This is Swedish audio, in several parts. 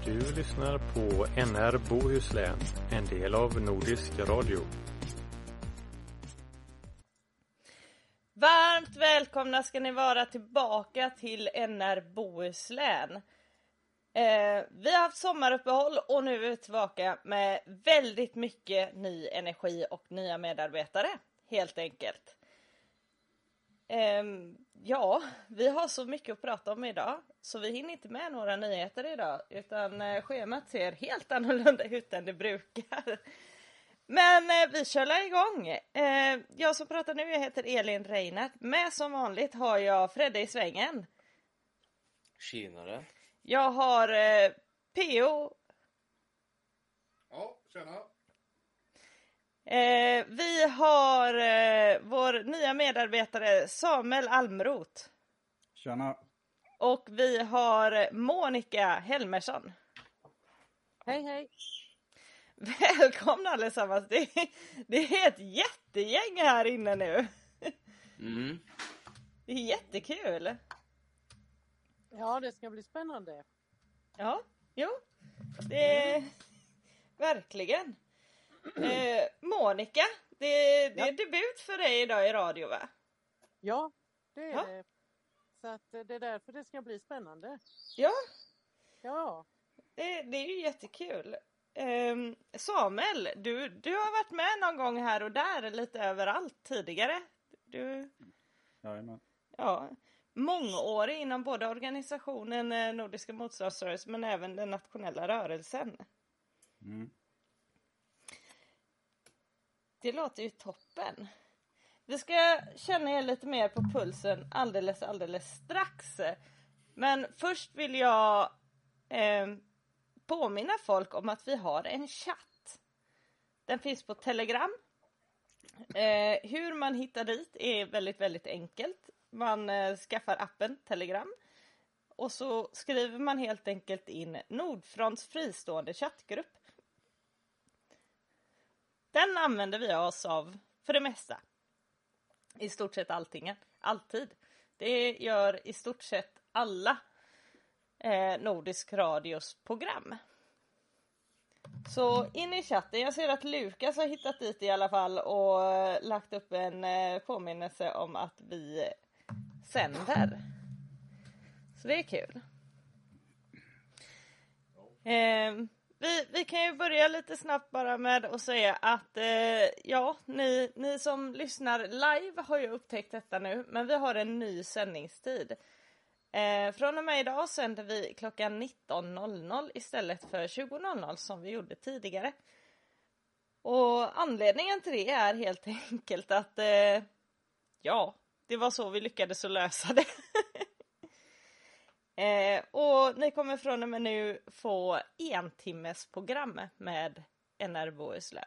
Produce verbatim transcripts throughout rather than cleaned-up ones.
Du lyssnar på N R Bohuslän, en del av Nordisk Radio. Varmt välkomna ska ni vara tillbaka till N R Bohuslän. Eh, vi har haft sommaruppehåll och nu är vi tillbaka med väldigt mycket ny energi och nya medarbetare, helt enkelt. Eh, ja, vi har så mycket att prata om idag så vi hinner inte med några nyheter idag, utan eh, schemat ser helt annorlunda ut än det brukar. Men eh, vi kör igång. Eh, jag som pratar nu, jag heter Elin Reinhardt. Med som vanligt har jag Fredde i svängen. Tjenare. Jag har eh, P O. Ja, tjena. Eh, vi har eh, vår nya medarbetare Samuel Almroth. Tjena. Och vi har Monica Helmersson. Hej hej. Välkomna allesammans. Det, det är ett jättegäng här inne nu. Mm. Det är jättekul. Ja, det ska bli spännande. Ja, jo. Det är verkligen. Eh, Monica, det, det är Ja. debut för dig idag i radio, va? Ja, det är Ja. det. Så att eh, det är därför det ska bli spännande. Ja, Ja, det, det är ju jättekul. Eh, Samuel, du, du har varit med någon gång här och där, lite överallt tidigare. Du, Jajamän. ja, mångårig inom både organisationen eh, Nordiska motståndsrörelsen men även den nationella rörelsen. Mm. Det låter ju toppen. Vi ska känna er lite mer på pulsen alldeles, alldeles strax. Men först vill jag eh, påminna folk om att vi har en chatt. Den finns på Telegram. Eh, hur man hittar dit är väldigt, väldigt enkelt. Man eh, skaffar appen Telegram. Och så skriver man helt enkelt in Nordfronts fristående chattgrupp. Den använder vi oss av för det mesta. I stort sett allting. Alltid. Det gör i stort sett alla eh, Nordisk Radios program. Så in i chatten. Jag ser att Lukas har hittat dit i alla fall och eh, lagt upp en eh, påminnelse om att vi sänder. Så det är kul. Eh, Vi, vi kan ju börja lite snabbt bara med att säga att eh, ja, ni, ni som lyssnar live har ju upptäckt detta nu, men vi har en ny sändningstid. Eh, från och med idag sänder vi klockan nitton noll noll istället för tjugo noll noll som vi gjorde tidigare. Och anledningen till det är helt enkelt att eh, ja, det var så vi lyckades att lösa det. Eh, och ni kommer från och med nu få en timmes program med N R Bohuslän.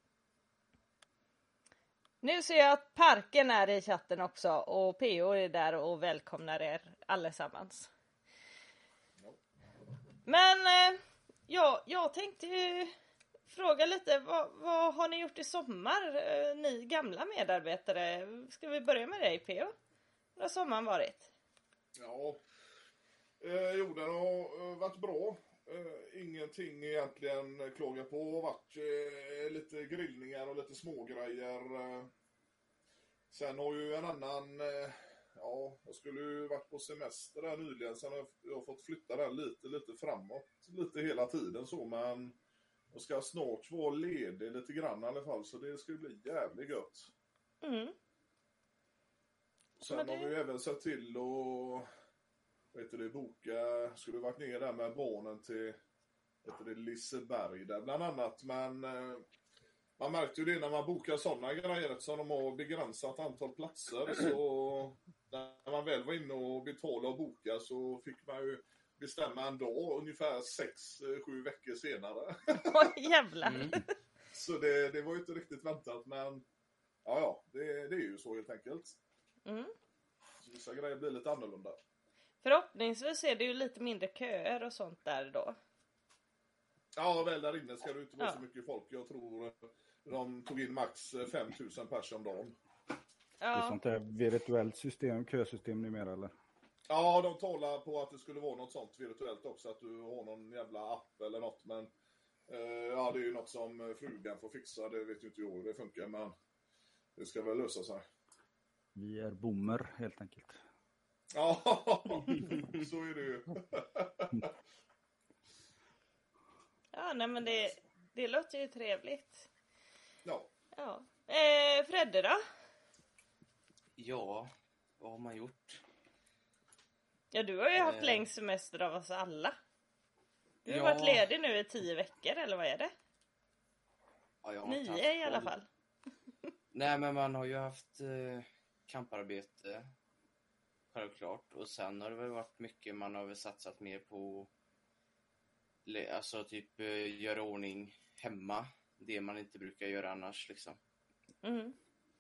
Nu ser jag att Parken är i chatten också och P O är där och välkomnar er allesammans. Men eh, ja, jag tänkte ju fråga lite, vad, vad har ni gjort i sommar, eh, ni gamla medarbetare? Ska vi börja med dig, P O? Hur har sommaren varit? Ja, eh, jo den har eh, varit bra. Eh, ingenting egentligen klaga på. Varit eh, lite grillningar och lite smågrejer. Eh. Sen har ju en annan, eh, ja, jag skulle ju varit på semester där nyligen. Sen har jag, jag har fått flytta den lite, lite framåt. Lite hela tiden så, men jag ska snart vara ledig lite grann i alla fall. Så det ska bli jävligt gött. Mm. Sen det... har vi ju även sett till och vet du, det boka, skulle varit ner där med barnen till vet du, det, Liseberg där bland annat, men eh, man märkte ju det när man bokar sådana grejer som de har begränsat antal platser, så när man väl var inne och betalade och boka så fick man ju bestämma en dag ungefär sex, sju veckor senare. Oj, jävlar. Mm. Så det, det var ju inte riktigt väntat, men ja, ja det, det är ju så helt enkelt. Mm. Så vissa grejer blir lite annorlunda. Förhoppningsvis är det ju lite mindre köer och sånt där då. Ja, väl där inne ska det inte vara Ja. så mycket folk. Jag tror de tog in max fem tusen pers om dagen. Det är Ja, sånt där virtuellt system, kösystem numera eller? Ja, de talar på att det skulle vara något sånt virtuellt också, att du har någon jävla app eller något, men eh, ja, det är ju något som frugan får fixa, det vet ju inte jag hur det funkar, men det ska väl lösa sig. Vi är boomer helt enkelt. Ja, så är det ju. Ja, nej men det, det låter ju trevligt. Ja. Ja. Eh, Fredde då? Ja, vad har man gjort? Ja, du har ju haft Eh. längst semester av oss alla. Du har Ja. varit ledig nu i tio veckor, eller vad är det? Ja, jag har inte haft Nio i alla koll. fall. Nej, men man har ju haft eh, kamparbete. Självklart. Och sen har det väl varit mycket, man har väl satsat mer på le- alltså typ eh, göra ordning hemma. Det man inte brukar göra annars liksom. Mm.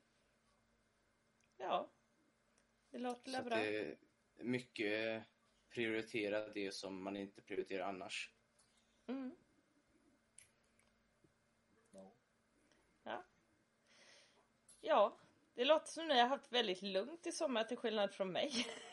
Ja. Det låter Så väl att bra. det är mycket prioritera det som man inte prioriterar annars. Mm. Ja. Ja. Ja, det låter som ni har haft väldigt lugnt i sommar till skillnad från mig.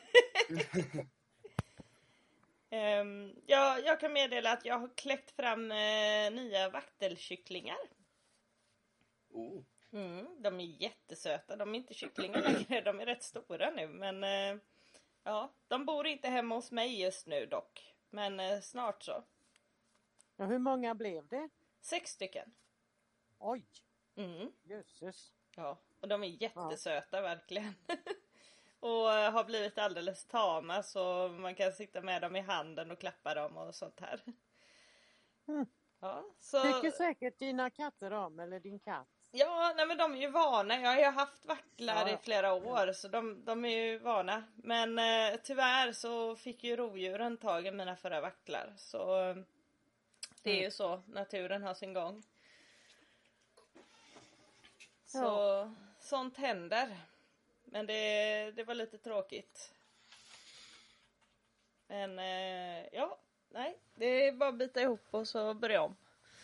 um, ja, jag kan meddela att jag har kläckt fram eh, nya vaktelkycklingar. Oh. Mm, de är jättesöta. De är inte kycklingar längre. De är rätt stora nu. Men eh, ja, de bor inte hemma hos mig just nu dock. Men eh, snart så. Ja, hur många blev det? Sex stycken. Oj, Mm. jösses. Ja, och de är jättesöta verkligen. Och eh, har blivit alldeles tama så man kan sitta med dem i handen och klappa dem och sånt här. Mm. Ja, så... Tycker säkert dina katter om, eller din katt. Ja, nej men de är ju vana. Jag har ju haft vaktlar Ja, ja. i flera år så de, de är ju vana. Men eh, tyvärr så fick ju rovdjuren tag i mina förra vaktlar. Så eh, det är Mm. ju så. Naturen har sin gång. Så Ja. sånt händer. Men det, det var lite tråkigt. Men eh, ja, nej. Det är bara att bita ihop och så börja om.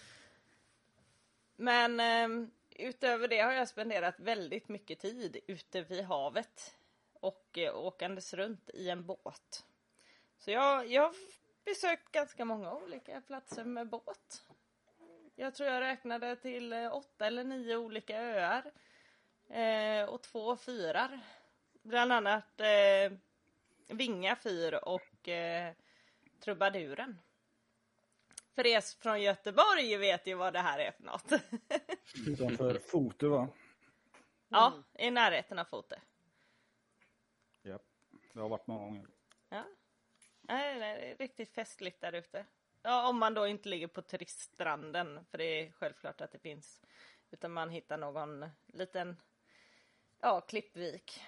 Men eh, utöver det har jag spenderat väldigt mycket tid ute vid havet. Och eh, åkandes runt i en båt. Så jag, jag har besökt ganska många olika platser med båt. Jag tror jag räknade till eh, åtta eller nio olika öar. Eh, och två fyrar. Bland annat eh, Vinga fyr och eh, Trubaduren. För er från Göteborg vet ju vad det här är för något. Utanför Fote va? Ja, i närheten av Fote. Ja, det har varit många gånger. Ja. Nej, nej, det är riktigt festligt där ute. Ja, om man då inte ligger på turiststranden. För det är självklart att det finns. Utan man hittar någon liten ja, klippvik.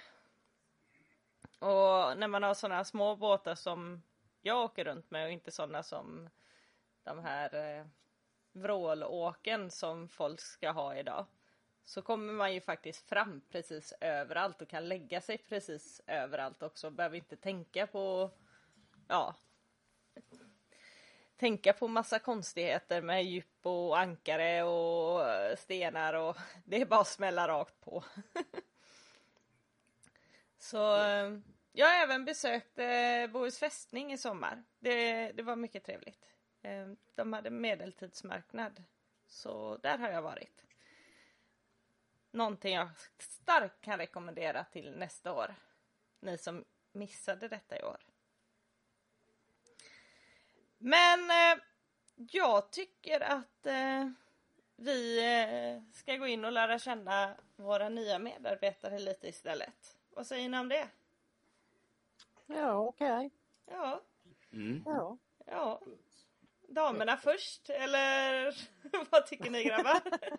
Och när man har sådana små båtar som jag åker runt med och inte sådana som de här eh, vrålåken som folk ska ha idag. Så kommer man ju faktiskt fram precis överallt och kan lägga sig precis överallt också. Behöver inte tänka på ja tänka på massa konstigheter med djup och ankare och stenar och det är bara att smälla rakt på. Så eh, jag har även besökt eh, Bohus fästning i sommar. Det, det var mycket trevligt. Eh, de hade medeltidsmarknad. Så där har jag varit. Någonting jag starkt kan rekommendera till nästa år. Ni som missade detta i år. Men eh, jag tycker att eh, vi eh, ska gå in och lära känna våra nya medarbetare lite istället. Vad säger ni om det? Ja, okej. Ja, Mm. Ja. ja. Damerna först, eller vad tycker ni grabbar?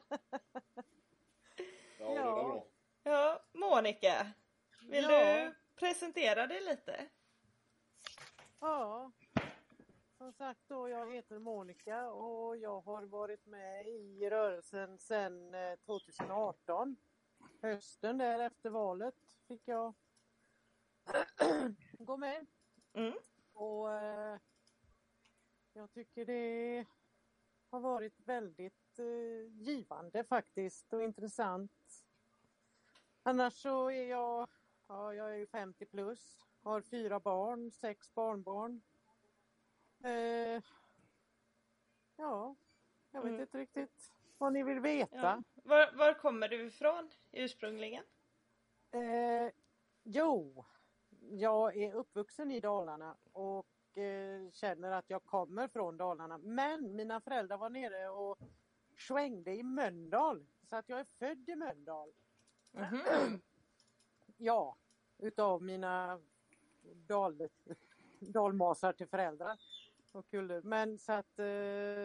Ja, det Ja. var bra. Ja, Monica. Vill Ja. du presentera dig lite? Ja, som sagt då, jag heter Monica och jag har varit med i rörelsen sedan eh, tjugoarton. Hösten där efter valet fick jag gå med. Mm. Och eh, jag tycker det har varit väldigt eh, givande faktiskt och intressant. Annars så är jag, ja, jag är ju femtio plus har fyra barn, sex barnbarn. Eh, ja, jag vet Mm. inte riktigt vad ni vill veta. Ja. Var, var kommer du ifrån ursprungligen? Eh, jo, jag är uppvuxen i Dalarna och eh, känner att jag kommer från Dalarna. Men mina föräldrar var nere och svängde i Mölndal. Så att jag är född i Mölndal. Mhm. Ja, utav mina dal, dalmasar till föräldrar. Och kulor. Men så att eh,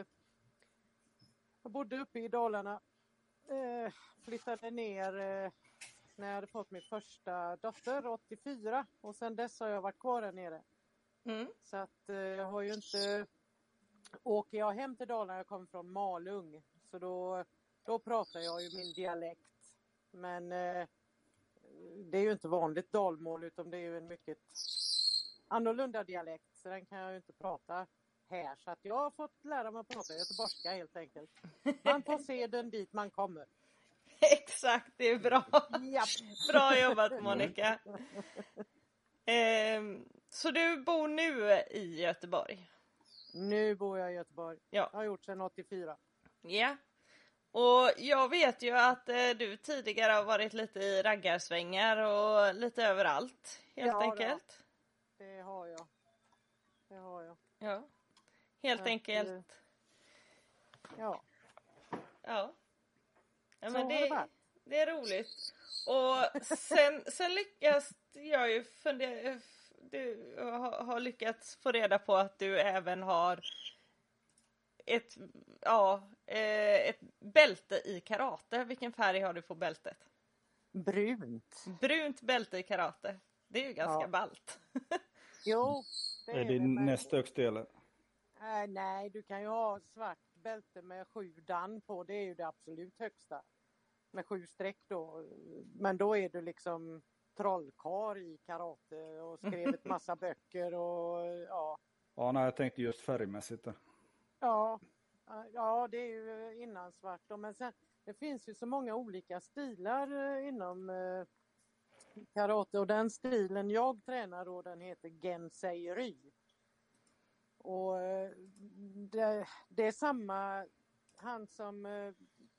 jag bodde uppe i Dalarna. Eh, flyttade ner eh, när jag hade fått min första dotter åttiofyra. Och sen dess har jag varit kvar där nere. Mm. Så att eh, jag har ju inte... Åker jag hem till Dalarna, jag kommer från Malung. Så då, då pratar jag ju min dialekt. Men eh, det är ju inte vanligt dalmål utan det är ju en mycket annorlunda dialekt. Så den kan jag ju inte prata här. Så att jag har fått lära mig att prata göteborgska helt enkelt. Man får se den dit man kommer. Exakt, det är bra. Japp. Bra jobbat Monica. Ehm, så du bor nu i Göteborg? Nu bor jag i Göteborg. Ja. Jag har gjort sedan åttiofyra. Ja. Och jag vet ju att eh, du tidigare har varit lite i raggarsvängar och lite överallt helt Ja, enkelt. Det har jag. Det har jag. Ja. Helt Att, enkelt. eh, Ja. Ja. Ja Så men har det det, varit. det är roligt. Och sen, sen lyckas jag ju fundera, du har, har lyckats få reda på att du även har ett, ja, eh, ett bälte i karate. Vilken färg har du på bältet? Brunt. Brunt bälte i karate. Det är ju ganska Ja. ballt. Jo, det Är det men- näst högst eller? Äh, nej, du kan ju ha svart bälte med sju dan på. Det är ju det absolut högsta. Med sju streck då. Men då är du liksom trollkarl i karate och skrivit massa böcker och ja. Ja, nej, jag tänkte just färgmässigt. Då. Ja, ja det är ju innan svart då. Men sen, det finns ju så många olika stilar eh, inom eh, karate. Och den stilen jag tränar då, den heter Gensei-ry. Och eh, det, det är samma, han som eh,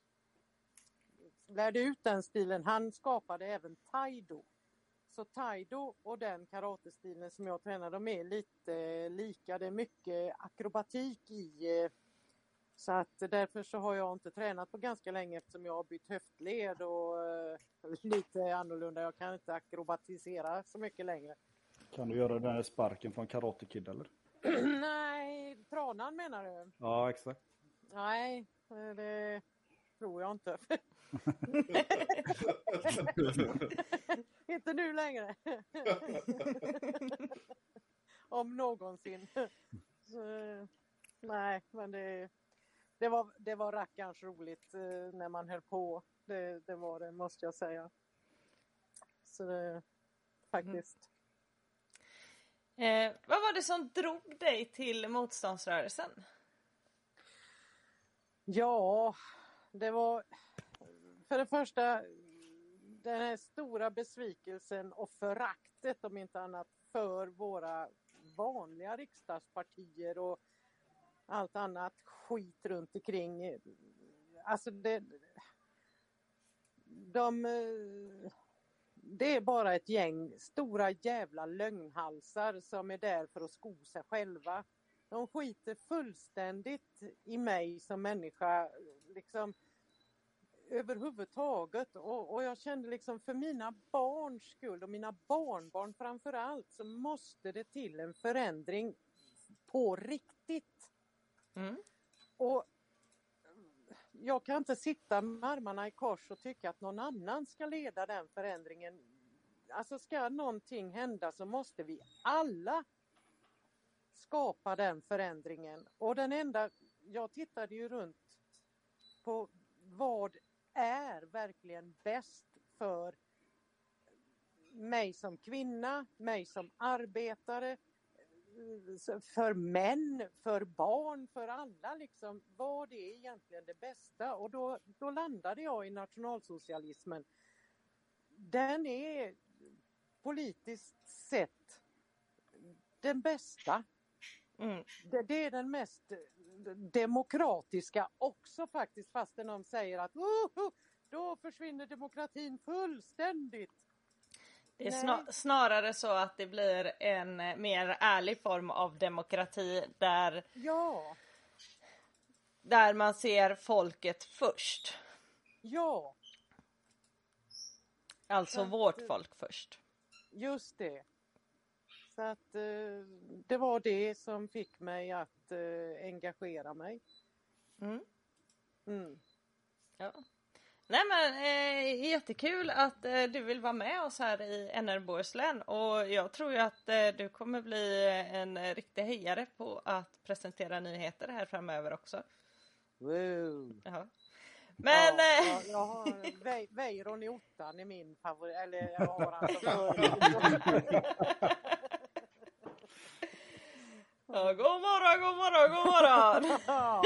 lärde ut den stilen, han skapade även Taido. Så Taido och den karatestilen som jag tränar, de är lite lika. Det är mycket akrobatik i. eh, Så att därför så har jag inte tränat på ganska länge eftersom jag har bytt höftled och eh, lite annorlunda. Jag kan inte akrobatisera så mycket längre. Kan du göra den här sparken från Karate Kid eller? Nej, tranan menar du? Ja, exakt. Nej, det tror jag inte. Inte nu längre. Om någonsin. Så, nej, men det, det, var, det var rackarns roligt eh, när man höll på. Det, det var det, måste jag säga. Så det, faktiskt. Eh, vad var det som drog dig till motståndsrörelsen? Ja, det var för det första den här stora besvikelsen och föraktet om inte annat för våra vanliga riksdagspartier och allt annat skit runt omkring. Alltså det, de, det är bara ett gäng stora jävla lögnhalsar som är där för att sko sig själva. De skiter fullständigt i mig som människa, liksom överhuvudtaget. Och, och jag kände liksom för mina barns skull och mina barnbarn framför allt så måste det till en förändring på riktigt. Mm. Och jag kan inte sitta med armarna i kors och tycka att någon annan ska leda den förändringen. Alltså ska någonting hända så måste vi alla skapa den förändringen. Och den enda, jag tittade ju runt på vad är verkligen bäst för mig som kvinna, mig som arbetare, för män, för barn, för alla liksom. Vad är egentligen det bästa? Och då, då landade jag i nationalsocialismen. Den är politiskt sett den bästa. Mm. Det, det är den mest demokratiska också faktiskt, fastän de säger att oh, då försvinner demokratin fullständigt. Det är Nej. snar, snarare så att det blir en mer ärlig form av demokrati där, Ja, där man ser folket först. ja, Alltså Så att- vårt folk först. just det. Så att eh, det var det som fick mig att eh, engagera mig. Mm. Mm. Ja. Nej men eh, jättekul att eh, du vill vara med oss här i N R Bohuslän, och jag tror ju att eh, du kommer bli en eh, riktig hejare på att presentera nyheter här framöver också. Wow. Jaha. Men ja, eh, ja, jag har Vej- Weiron i ottan är min favorit, eller jag har han som favorit. ja, god morgon, god morgon, god morgon. Ja.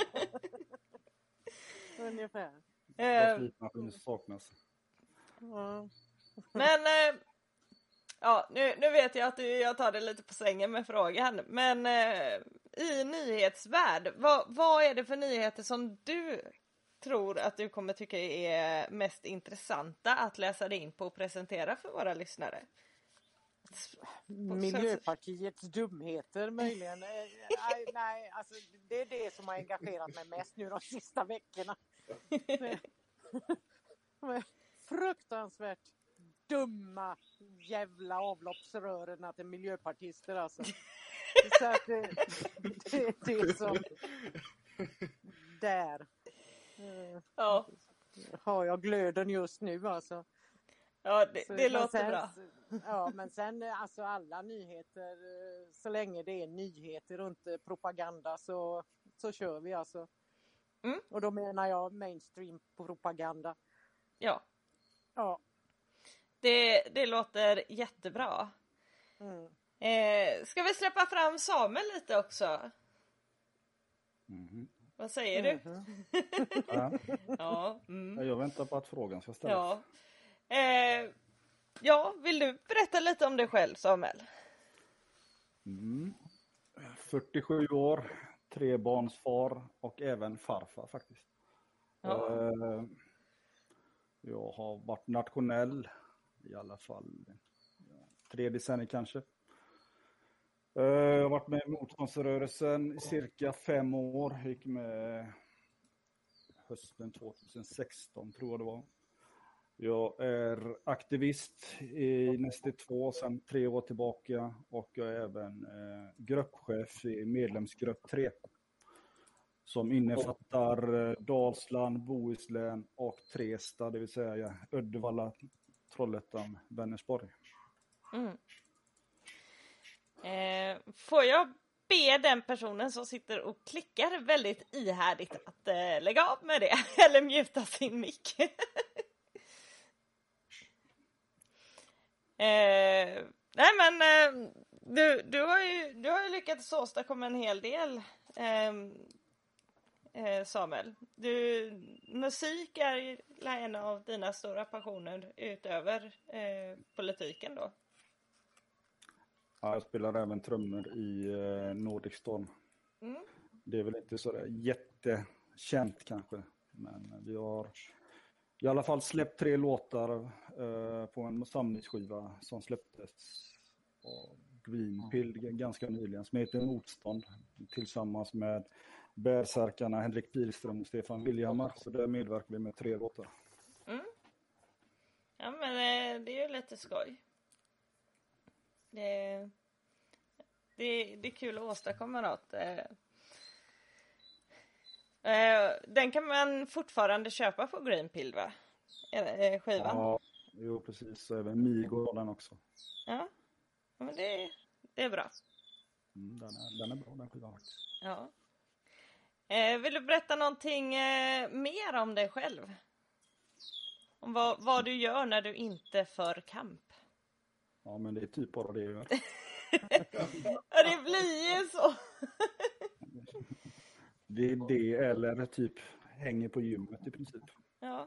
Ungefär. eh, Slipmaskiner saknas. Ja. Men eh, ja, nu, nu vet jag att du, jag tar det lite på sängen med frågan, men eh, i nyhetsvärld, vad, vad är det för nyheter som du tror att du kommer tycka är mest intressanta att läsa dig in på och presentera för våra lyssnare? Miljöpartiets dumheter möjligen. Eh, Nej, nej, alltså det är det som har engagerat mig mest nu de sista veckorna. Med, med fruktansvärt dumma jävla avloppsrörerna till miljöpartister alltså. Så att det, det, det är som där. Eh, Ja, Har jag glöden just nu alltså. ja det, Så- det men låter sen, bra. Ja, men sen alltså alla nyheter, eh, så länge det är nyheter och inte propaganda så, så kör vi alltså. Mm. Och då menar jag mainstream propaganda. Ja, Ja. det, det låter jättebra. Mm. Eh, ska vi släppa fram Samuel lite också? Mhm. Vad säger du? Mhm. Ja, Ja, mm. jag väntar på att frågan ska ställas. Ja. Eh, ja, vill du berätta lite om dig själv, Samuel? Mm. fyrtiosju år, tre barns far och även farfar faktiskt. Ja. Eh, Jag har varit nationell i alla fall ja, tre decennier kanske. Eh, Jag har varit med i motståndsrörelsen i cirka fem år. Gick med hösten tjugohundrasexton tror jag det var. Jag är aktivist i Näste två sedan tre år tillbaka och jag är även eh, gruppchef i medlemsgrupp tre. Som innefattar eh, Dalsland, Bohuslän och Trestad, det vill säga Uddevalla, Trollhättan, Vänersborg. Mm. Eh, får jag be den personen som sitter och klickar väldigt ihärdigt att eh, lägga av med det eller mjuta sin mick. eh, nej men eh, du, du, har ju, du har ju lyckats åstadkomma en hel del, eh, eh, Samuel. Du, musik är ju en av dina stora passioner utöver eh, politiken då. Ja, jag spelar även trummor i eh, Nordic Storm. Mm. Det är väl inte så där jättekänt kanske. Men vi har i alla fall släppt tre låtar eh, på en samlingsskiva som släpptes av Greenpill ganska nyligen. Som heter Motstånd. Tillsammans med bärsärkarna Henrik Pilström och Stefan Williamar. Så där medverkar vi med tre låtar. Mm. Ja men eh, det är ju lite skoj. Det, det, det är kul att åstadkomma något. Eh, eh, den kan man fortfarande köpa på Greenpill va? Eh, skivan. Ja, jo precis. Så även Migo har den också. Ja, ja men det, det är bra. Mm, den, är, den är bra den skivan faktiskt. Ja. Eh, vill du berätta någonting eh, mer om dig själv? Om vad, vad du gör när du inte för kamp? Ja men det är typ bara det jag gör. Ja, det blir ju så. Det är det eller typ hänger på gymmet i princip. Ja.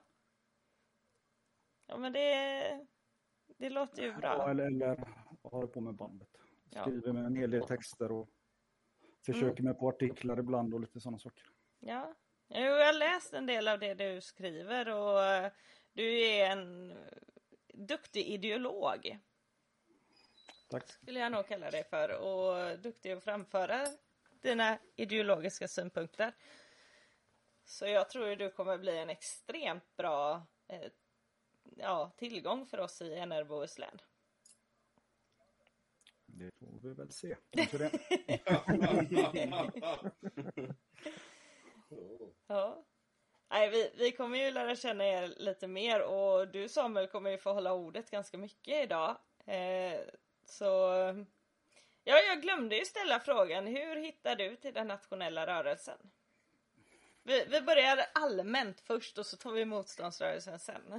Ja men det, det låter ju Ja, bra. eller, eller håller på med bandet. Skriver med en hel del texter och försöker Mm. med på artiklar ibland och lite sådana saker. Ja, Jo, jag har läst en del av det du skriver och eh, du är en eh, duktig ideolog. Tack. Skulle jag nog kalla det för. Och duktig att framföra dina ideologiska synpunkter. Så jag tror att du kommer bli en extremt bra eh, ja, tillgång för oss i N R Bohuslän. Det får vi väl se. Kanske det. Ja. Nej, vi, vi kommer ju lära känna er lite mer och du Samuel kommer ju få hålla ordet ganska mycket idag. Eh, så ja, jag glömde ju ställa frågan, hur hittar du till den nationella rörelsen? Vi, vi börjar allmänt först och så tar vi motståndsrörelsen sen.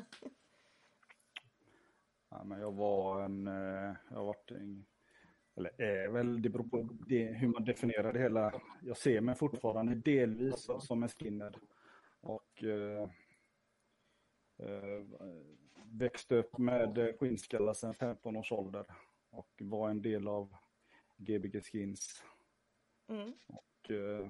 Ja, men jag var en, eh, jag har varit en, eller är väl, det beror på det, hur man definierar det hela. Jag ser mig fortfarande delvis som en skinhead. Och eh, eh, växte upp med skinnskallar sedan femton års ålder. Och var en del av G B G Skins. Mm. Och eh,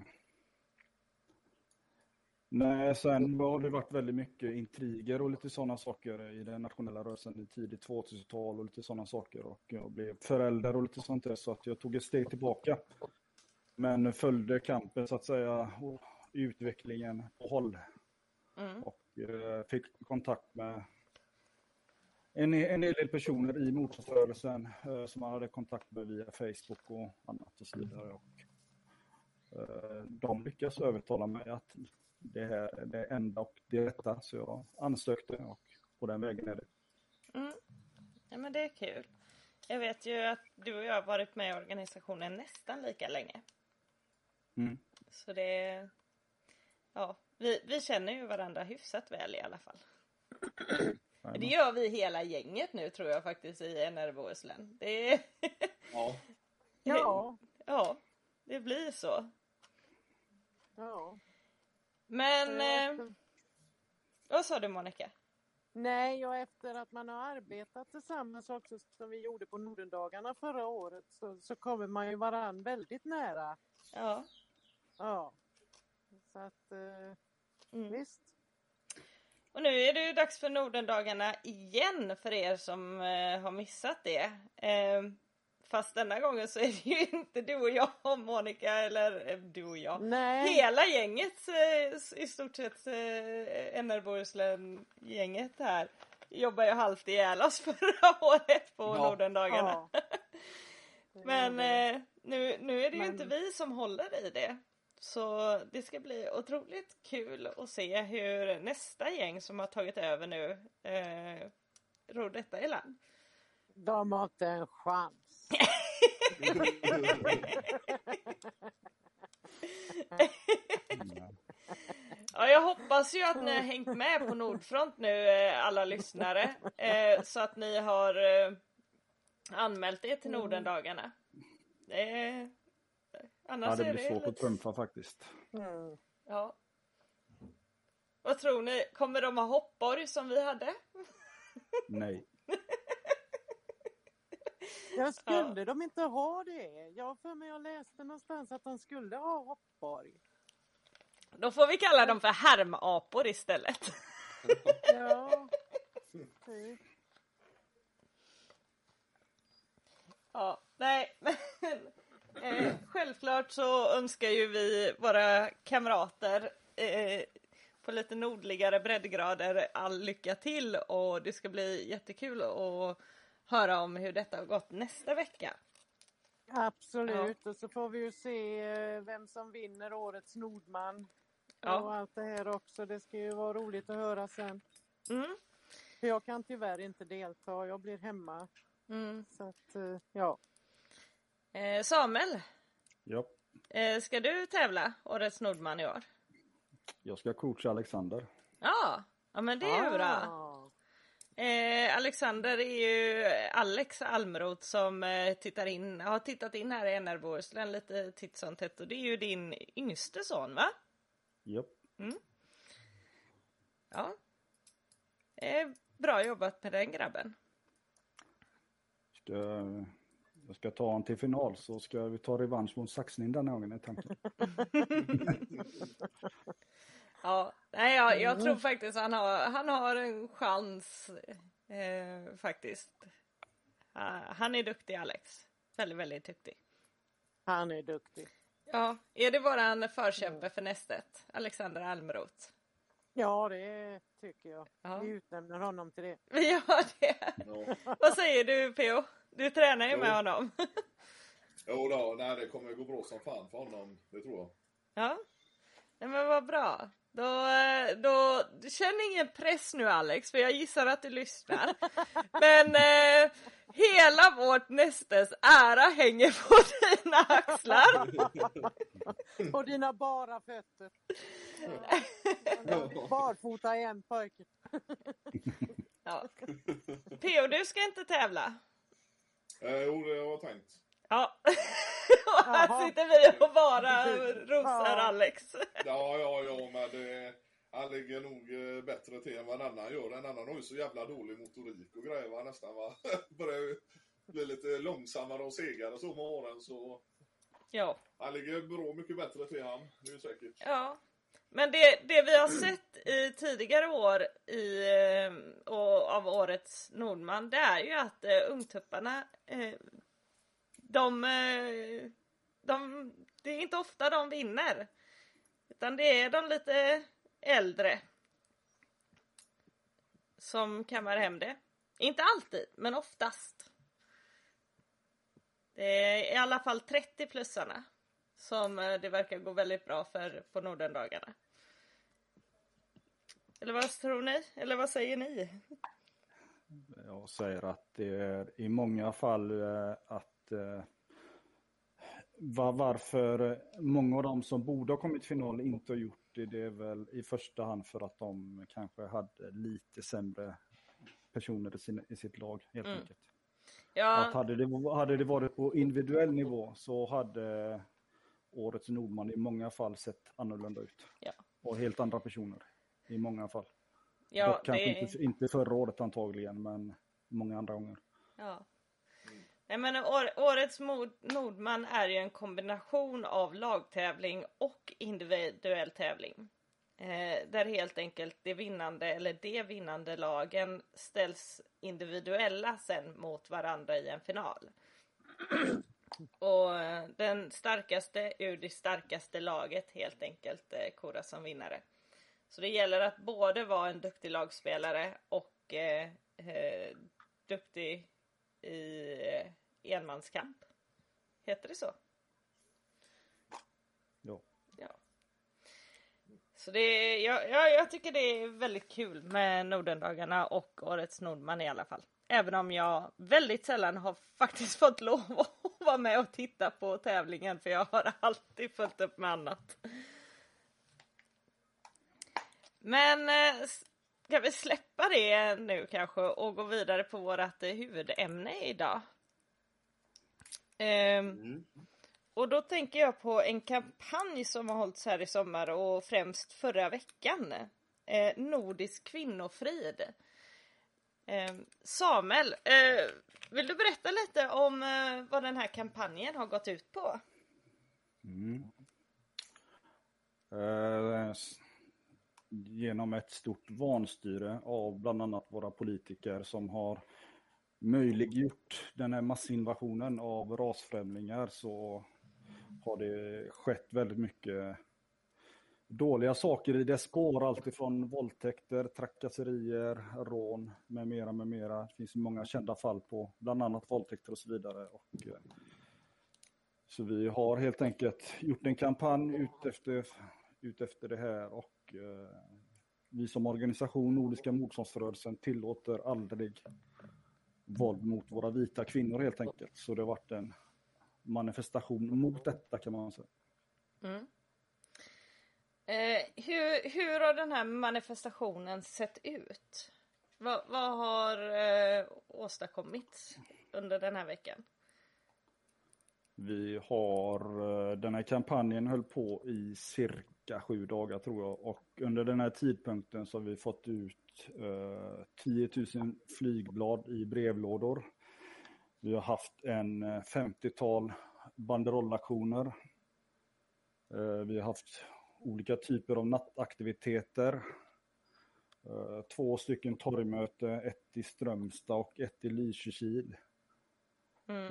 nej, sen har det varit väldigt mycket intriger och lite sådana saker i den nationella rörelsen i tidigt tvåtusental och lite sådana saker. Och jag blev förälder och lite sånt där, så att jag tog ett steg tillbaka. Men följde kampen så att säga och utvecklingen på håll. Mm. Och eh, fick kontakt med en, en hel del personer i motståndsrörelsen eh, som man hade kontakt med via Facebook och annat och så vidare. Och, eh, de lyckas övertala mig att det här är det enda och det rätta, så jag ansökte och på den vägen är det. Mm. Ja, men det är kul. Jag vet ju att du och jag har varit med i organisationen nästan lika länge. Mm. Så det ja, vi, vi känner ju varandra hyfsat väl i alla fall. Det gör vi hela gänget nu tror jag faktiskt i N R Bohuslän. Det är... Ja. Ja, ja, det blir så. ja. Men Eh, eh, vad sa du Monica? Nej, och efter att man har arbetat tillsammans också som vi gjorde på Nordendagarna förra året så, så kommer man ju varann väldigt nära. Ja. Ja. Så att, eh, Mm. visst. Och nu är det ju dags för Nordendagarna igen för er som eh, har missat det. Eh, fast denna gången så är det ju inte du och jag, Monica, eller eh, du och jag. Nej. Hela gänget, eh, i stort sett eh, N R Bohuslän-gänget här, jobbar ju halvt ihjäl oss förra året på Ja. Nordendagarna. Ja. Men eh, nu, nu är det ju Men- inte vi som håller i det. Så det ska bli otroligt kul att se hur nästa gäng som har tagit över nu eh, ror detta i land. De har inte en chans. Ja, jag hoppas ju att ni har hängt med på Nordfront nu, eh, alla lyssnare. Eh, så att ni har eh, anmält er till Nordendagarna. Eh, annars Ja, det är blir det svårt att lite... trumfa faktiskt. Mm. Ja. Vad tror ni? Kommer de ha hoppborg som vi hade? Nej. Jag skulle de inte ha det? Jag för mig jag läste någonstans att de skulle ha hoppborg. Då får vi kalla dem för härmapor istället. Ja. Typ. Ja, nej, men eh, självklart så önskar ju vi våra kamrater eh, på lite nordligare breddgrader all lycka till och det ska bli jättekul att höra om hur detta har gått nästa vecka. Absolut, och så får vi ju se eh, vem som vinner årets Nordman. Ja. Och allt det här också. Det ska ju vara roligt att höra sen. Mm. För jag kan tyvärr inte delta. Jag blir hemma. Mm. Så att, eh, ja. Eh, Samuel, Ja. eh, ska du tävla årets Nordman i år? Jag ska coacha Alexander. Ja, ja men det är ju bra. Ah. Eh, Alexander är ju Alex Almroth som eh, tittar in, har tittat in här i N R Bohuslän lite titt som tätt och det är ju din yngste son, va? Japp. Ja. Eh, bra jobbat med den grabben. Ska jag ska ta honom till final, så ska vi ta revansch mot Saxning den gången i tanken. Ja, nej, jag, jag tror faktiskt han har, han har en chans eh, faktiskt. Uh, han är duktig, Alex. Väldigt, väldigt duktig. Han är duktig. Ja, är det våran förkämpe för nästet? Alexander Almroth. Ja, det tycker jag. Ja. Vi utnämner honom till det. Vi gör det. Ja. Vad säger du, P O? Du tränar ju Jo. med honom. Jo då, nej, det kommer gå bra som fan för honom, det tror jag. Ja, nej, men vad bra. Då, då, du känner ingen press nu, Alex, för jag gissar att du lyssnar. Men eh, hela vårt nästes ära hänger på dina axlar. På dina bara fötter. Barfota igen, pojke. Ja. P O, du ska inte tävla. Eh, jo, det har jag tänkt. Ja, och här Jaha. sitter vi och bara rosar Ja. Alex. Ja, ja, ja, men det, han ligger nog eh, bättre till än vad en annan gör. En annan har ju så jävla dålig motorik och grejer, va, nästan, va. Börjar ju bli lite långsammare och segare så med åren, så Ja. han ligger bra mycket bättre till han, det är ju säkert. Ja, men det, det vi har sett i tidigare år i, eh, och av årets Nordman, det är ju att eh, ungtupparna, eh, de, eh, de, det är inte ofta de vinner, utan det är de lite äldre som kammar hem det. Inte alltid, men oftast. Det är i alla fall trettio-plussarna som eh, det verkar gå väldigt bra för på Nordendagarna. Eller vad tror ni? Eller vad säger ni? Jag säger att det är i många fall eh, att eh, var, varför många av dem som borde ha kommit till final inte har gjort det, det är väl i första hand för att de kanske hade lite sämre personer i, sin, i sitt lag, helt Mm. enkelt. Ja, Att hade, det, hade det varit på individuell nivå så hade årets Nordman i många fall sett annorlunda ut. Ja. Och helt andra personer i många fall. ja, Dock kanske det, inte, inte förra året antagligen, men många andra gånger. ja. Nej, men år, årets mod, Nordman är ju en kombination av lagtävling och individuell tävling. Eh, där helt enkelt det vinnande eller de vinnande lagen ställs individuella sen mot varandra i en final. Och eh, den starkaste ur det starkaste laget helt enkelt eh, koras som vinnare. Så det gäller att både vara en duktig lagspelare och eh, eh, duktig i eh, enmanskamp. Heter det så? Ja. Ja. Så det är, jag, jag, jag tycker det är väldigt kul med Nordendagarna och årets Nordman i alla fall. Även om jag väldigt sällan har faktiskt fått lov att vara med och titta på tävlingen, för jag har alltid följt upp med annat. Men eh, ska vi släppa det nu kanske och gå vidare på vårt eh, huvudämne idag? Ehm, Mm. Och då tänker jag på en kampanj som har hållits här i sommar och främst förra veckan. Eh, Nordisk kvinnofrid. Eh, Samuel, eh, vill du berätta lite om eh, vad den här kampanjen har gått ut på? Mm. Eh, s- genom ett stort vanstyre av bland annat våra politiker som har möjliggjort den här massinvasionen av rasfrämlingar, så har det skett väldigt mycket dåliga saker i dess spår. Allt ifrån våldtäkter, trakasserier, rån med mera med mera. Det finns många kända fall på bland annat våldtäkter och så vidare. Och, eh, så vi har helt enkelt gjort en kampanj ut efter, ut efter det här, och eh, vi som organisation Nordiska motståndsrörelsen tillåter aldrig våld mot våra vita kvinnor helt enkelt. Så det har varit en manifestation mot detta, kan man säga. Mm. Eh, hur, hur har den här manifestationen sett ut? Va, vad har eh, åstadkommits under den här veckan? Vi har, eh, den här kampanjen höll på i cirka sju dagar tror jag, och under den här tidpunkten så har vi fått ut eh, tio tusen flygblad i brevlådor. Vi har haft en femtiotal banderollaktioner. Vi har haft olika typer av nattaktiviteter. Två stycken torgmöte, ett i Strömstad och ett i Lysekil. Mm.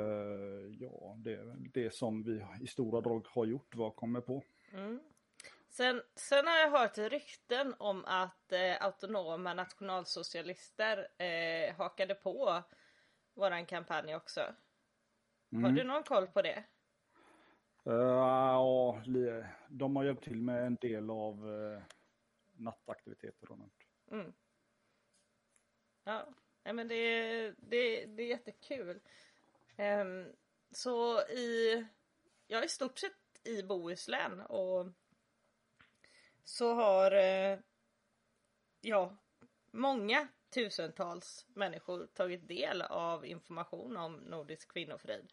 Ja, det är väl det som vi i stora drag har gjort, vad kommer på. Mm. Sen, sen har jag hört rykten om att eh, autonoma nationalsocialister eh, hakade på våran kampanj också. Mm. Har du någon koll på det? Uh, ja, de har hjälpt till med en del av uh, nattaktiviteter. Och mm. Ja, men det, det, det är jättekul. Um, så i, jag är i stort sett i Bohuslän och så har uh, ja, många tusentals människor tagit del av information om Nordisk kvinnofrid.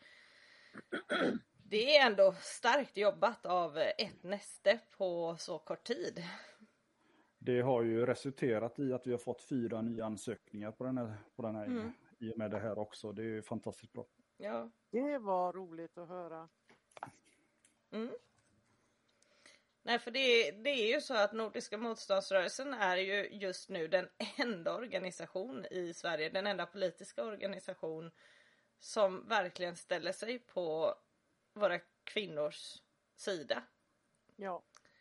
Det är ändå starkt jobbat av ett näste på så kort tid. Det har ju resulterat i att vi har fått fyra nya ansökningar på den här, på den här mm. i och med det här också. Det är ju fantastiskt bra. Ja. Det var roligt att höra. Mm. Nej, för det, det är ju så att Nordiska motståndsrörelsen är ju just nu den enda organisation i Sverige, den enda politiska organisation som verkligen ställer sig på våra kvinnors sida. Ja.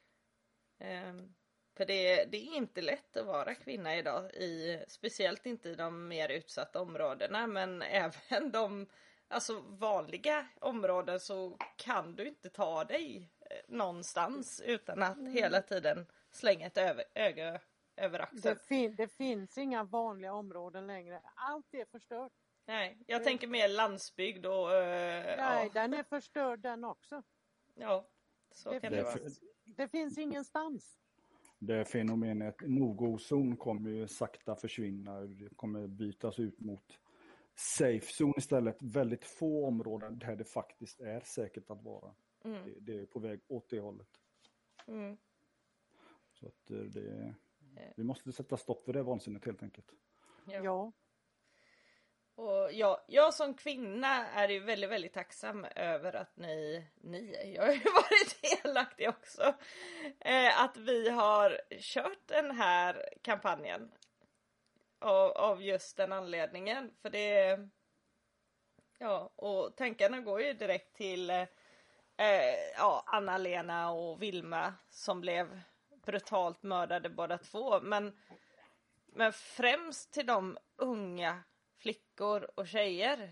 Um, för det, det är inte lätt att vara kvinna idag, i, speciellt inte i de mer utsatta områdena, men även de alltså vanliga områden så kan du inte ta dig någonstans utan att mm. hela tiden slänga ett över, öga över axeln. Det, fin- det finns inga vanliga områden längre. Allt är förstört. Nej, jag det... tänker mer landsbygd och... Uh, Nej, ja. Den är förstörd den också. Ja, så det kan finns, det vara. Det finns ingenstans. Det fenomenet no-go-zon kommer ju sakta försvinna. Det kommer bytas ut mot safe zone istället. Väldigt få områden där det faktiskt är säkert att vara. Mm. Det, det är på väg åt det hållet. Mm. Så att det, vi måste sätta stopp för det vansinnet helt enkelt. Ja. ja. Och jag, jag som kvinna är ju väldigt, väldigt tacksam över att ni, ni jag har ju varit delaktig också, eh, att vi har kört den här kampanjen av, av just den anledningen. För det, ja, och tankarna går ju direkt till eh, ja, Anna-Lena och Vilma som blev brutalt mördade båda två. Men, men främst till de unga flickor och tjejer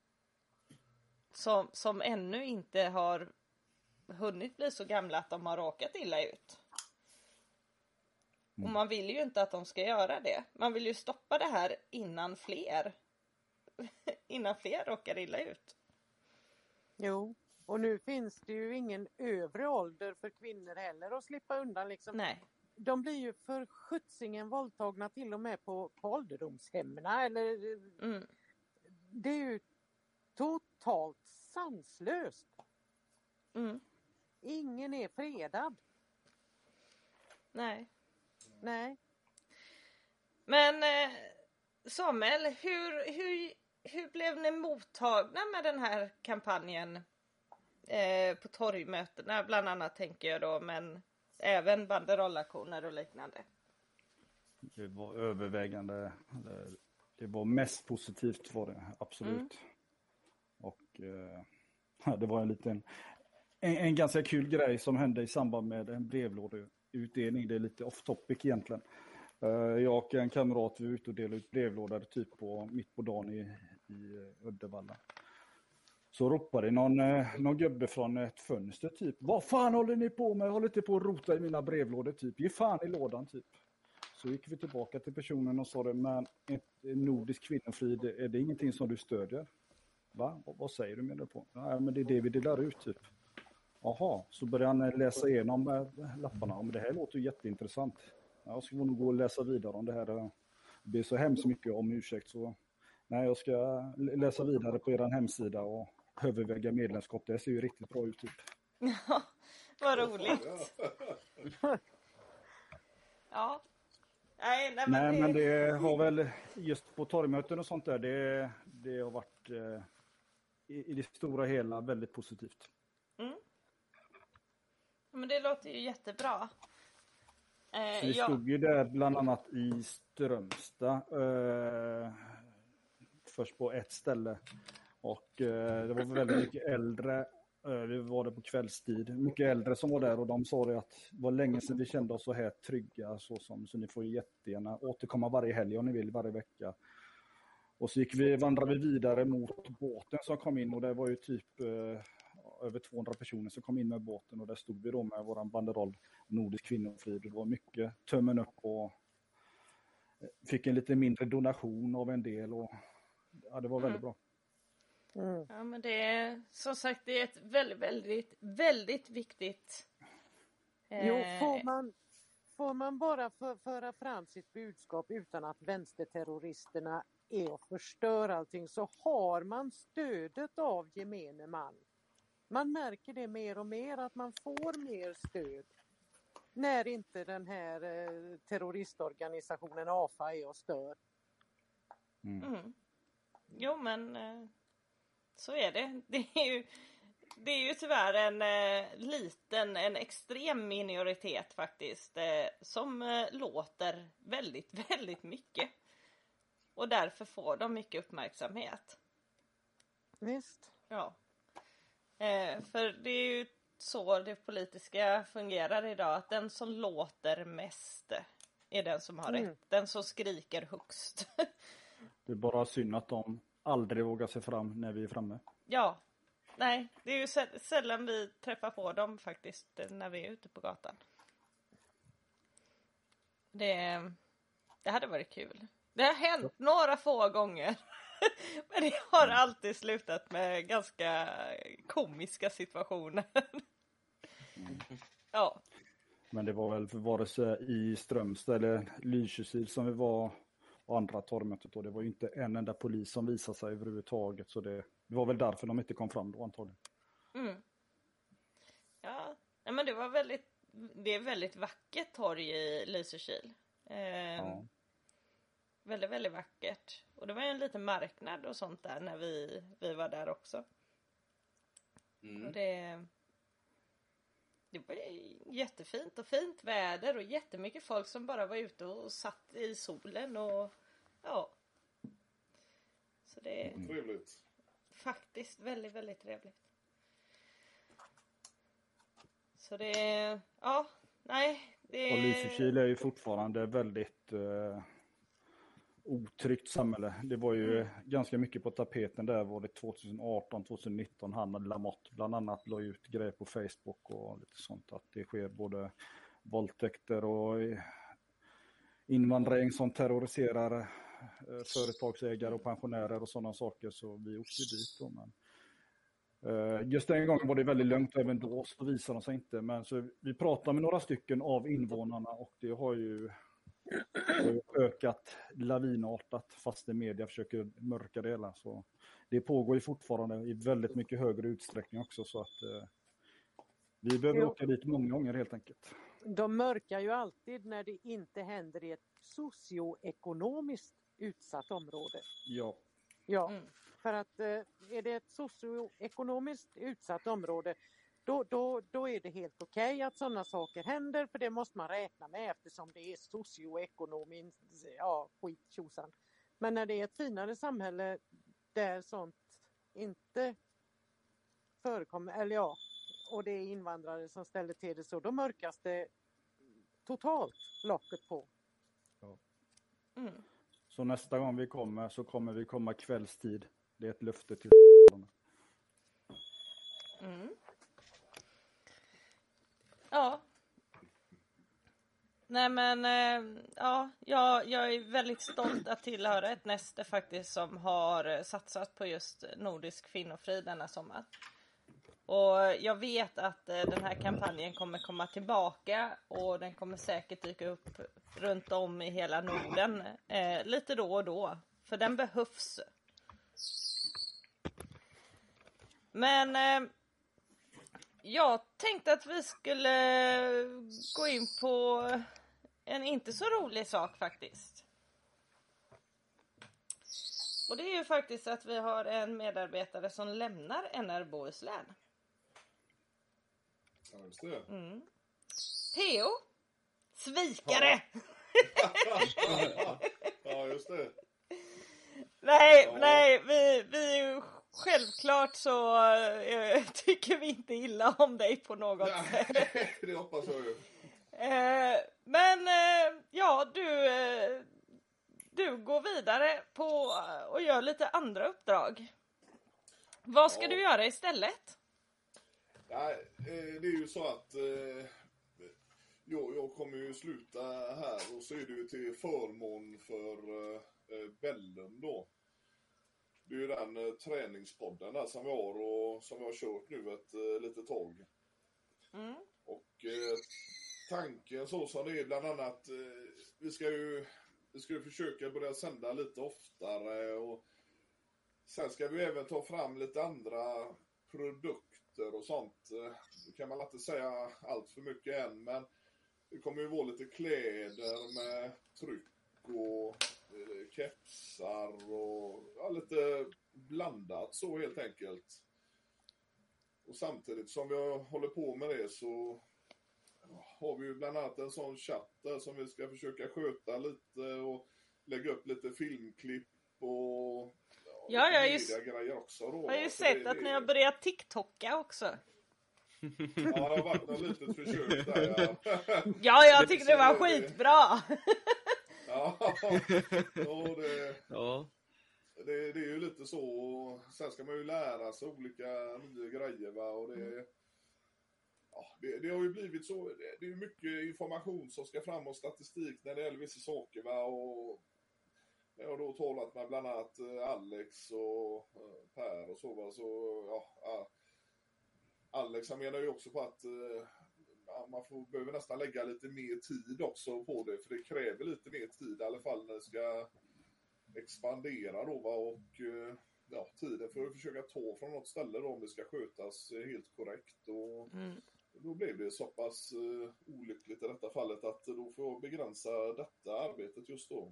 som, som ännu inte har hunnit bli så gamla att de har råkat illa ut. Och man vill ju inte att de ska göra det. Man vill ju stoppa det här innan fler innan fler råkar illa ut. Jo, och nu finns det ju ingen övre ålder för kvinnor heller att slippa undan liksom. Nej. De blir ju för skjutsingen våldtagna till och med på, på ålderdomshemmen eller mm. det är ju totalt sanslöst. Mm. Ingen är fredad. Nej. Nej. Men eh, Samuel, hur, hur, hur blev ni mottagna med den här kampanjen eh, på torgmötena bland annat tänker jag då, men även banderollaktioner och liknande? Det var övervägande, det var mest positivt var det, absolut. Mm. Och eh, det var en liten, en, en ganska kul grej som hände i samband med en brevlådeutdelning. Det är lite off topic egentligen. Uh, jag och en kamrat var ute och delade ut brevlådor typ på, mitt på dagen i, i Uddevalla. Så ropade någon, eh, någon gubbe från ett fönster typ: vad fan håller ni på med? Jag håller inte på att rota i mina brevlådor typ. Ge fan i lådan typ. Så gick vi tillbaka till personen och sa det: men ett nordisk kvinnofrid, är det ingenting som du stödjer? Va? Vad säger du med det på? Nej, men det är det vi delar ut typ. Jaha, så började han läsa igenom äh, lapparna. Men det här låter ju jätteintressant. Jag ska nog gå och läsa vidare om det här. Det blir så hemskt mycket om ursäkt. Så nej, jag ska läsa vidare på er hemsida och överväga medlemskap. Det ser ju riktigt bra ut typ. Ja, vad roligt. Ja. Nej, nej, men, nej, det... men det har väl just på torgmöten och sånt där, det, det har varit eh, i, i det stora hela väldigt positivt. Mm. Men det låter ju jättebra. Eh, Så vi ja. stod ju där bland annat i Strömstad. Eh, först på ett ställe. Och eh, det var väldigt mycket äldre. Eh, vi var där på kvällstid. Mycket äldre som var där och de sa det att det var länge sedan vi kände oss så här trygga. Så, som, så ni får jättegärna återkomma varje helg om ni vill, varje vecka. Och så gick vi, vandrade vi vidare mot båten som kom in och det var ju typ eh, över tvåhundra personer som kom in med båten och där stod vi då med våran banderoll Nordisk kvinnofrid. Det var mycket tömmen upp och fick en lite mindre donation av en del och ja, det var väldigt Mm. bra. Mm. Ja, men det är som sagt det är ett väldigt, väldigt, väldigt viktigt. Eh, Jo, får man, får man bara för, föra fram sitt budskap utan att vänsterterroristerna är och förstör allting så har man stödet av gemene man. Man märker det mer och mer att man får mer stöd när inte den här eh, terroristorganisationen A F A är och stör. Mm. Mm. Jo, men eh, så är det. Det är ju, det är ju tyvärr en eh, liten, en extrem minoritet faktiskt eh, som eh, låter väldigt, väldigt mycket. Och därför får de mycket uppmärksamhet. Visst. Ja. Eh, för det är ju så det politiska fungerar idag. Att den som låter mest är den som har Mm. rätt. Den som skriker högst. Det är bara synd att de aldrig vågar sig fram när vi är framme. Ja. Nej, det är ju säll- sällan vi träffar på dem faktiskt när vi är ute på gatan. Det, det hade varit kul. Det har hänt några få gånger. Men det har alltid slutat med ganska komiska situationer. Ja. Men det var väl för vare sig i Strömstad eller Lysekil som vi var och andra torgmötet då. Det var ju inte en enda polis som visade sig överhuvudtaget. Så det, det var väl därför de inte kom fram då antagligen. Mm. Ja, nej, men det var väldigt, det är väldigt vackert torg i Lysekil. Eh, Ja. Väldigt, väldigt vackert. Och det var ju en liten marknad och sånt där när vi, vi var där också. Mm. Och det, det var jättefint och fint väder och jättemycket folk som bara var ute och satt i solen och ja. Så det är Trevligt. faktiskt väldigt, väldigt trevligt. Så det är, ja, nej. Det Och Lysekil är ju fortfarande väldigt eh, otryggt samhälle. Det var ju Mm. ganska mycket på tapeten där var det tjugoarton tjugonitton. Han och Lamotte bland annat la ut grejer på Facebook och lite sånt. Att det sker både våldtäkter och eh, invandring som terroriserar eh, företagsägare och pensionärer och sådana saker. Så vi åkte dit då. Men eh, just den gången var det väldigt lugnt och även då så visade de sig inte. Men så vi pratade med några stycken av invånarna och det har ju ökat lavinartat fast det media försöker mörka det hela. Så det pågår ju fortfarande i väldigt mycket högre utsträckning också så att eh, vi behöver Jo. åka dit många gånger helt enkelt. De mörkar ju alltid när det inte händer i ett socioekonomiskt utsatt område. Ja, Ja, Mm. för att eh, är det ett socioekonomiskt utsatt område då, då, då är det helt okej att sådana saker händer för det måste man räkna med eftersom det är socioekonomiskt, ja skit tjosan. Men när det är ett finare samhälle där sånt inte förekommer, eller ja, och det är invandrare som ställer till det så, då mörkas det totalt locket på. Mm. så nästa gång vi kommer så kommer vi komma kvällstid. Det är ett löfte till. Mm. Ja. Nej men eh, ja, jag, jag är väldigt stolt att tillhöra ett näste faktiskt som har satsat på just Nordisk kvinnofrid denna sommar. Och jag vet att eh, den här kampanjen kommer komma tillbaka och den kommer säkert dyka upp runt om i hela Norden eh, lite då och då. För den behövs. Men eh, jag tänkte att vi skulle gå in på en inte så rolig sak faktiskt. Och det är ju faktiskt att vi har en medarbetare som lämnar N R Bohuslän. Ja, just det. Mm. P O. Svikare! Ja, ja just det. Nej, Ja. nej, vi, vi självklart så äh, tycker vi inte illa om dig på något sätt. Nej, det hoppas jag ju. Eh, men eh, ja, du, eh, du går vidare på eh, och gör lite andra uppdrag. Vad ska Ja. du göra istället? Nej, eh, det är ju så att eh, jag, jag kommer ju sluta här och så är det ju till förmån för eh, Bellum då. Det är ju den eh, träningspodden där som vi har och som jag har kört nu ett eh, litet tag. Mm. Och eh, tanken så som det är bland annat, eh, vi ska ju vi ska ju försöka börja sända lite oftare och sen ska vi även ta fram lite andra produkter och sånt. Eh, det kan man inte säga allt för mycket än, men det kommer ju vara lite kläder med tryck och eh, kepsar och ja, lite blandat så helt enkelt. Och samtidigt som vi håller på med det så har vi ju bland annat en sån chatt där som vi ska försöka sköta lite och lägga upp lite filmklipp och Ja, jag har ju, grejer också då. jag har ju Så sett det, att det, ni har börjat TikToka också. Ja, det har varit något litet försök där. Ja, Ja, jag tyckte det var skitbra. Ja, och det, Ja. det, det är ju lite så. Sen ska man ju lära sig olika nya grejer va? Och det, ja, det, det har ju blivit så. Det, det är ju mycket information som ska fram och statistik när det gäller vissa saker va? Och jag har då talat med bland annat Alex och Per och så va? Så ja, Alex han menar ju också på att ja, man får, behöver nästan lägga lite mer tid också på det, för det kräver lite mer tid i alla fall när det ska expandera då va? Och ja, tiden för att försöka ta från något ställe då om det ska skötas helt korrekt och Mm. då blev det så pass uh, olyckligt i detta fallet att då får jag begränsa detta arbetet just då.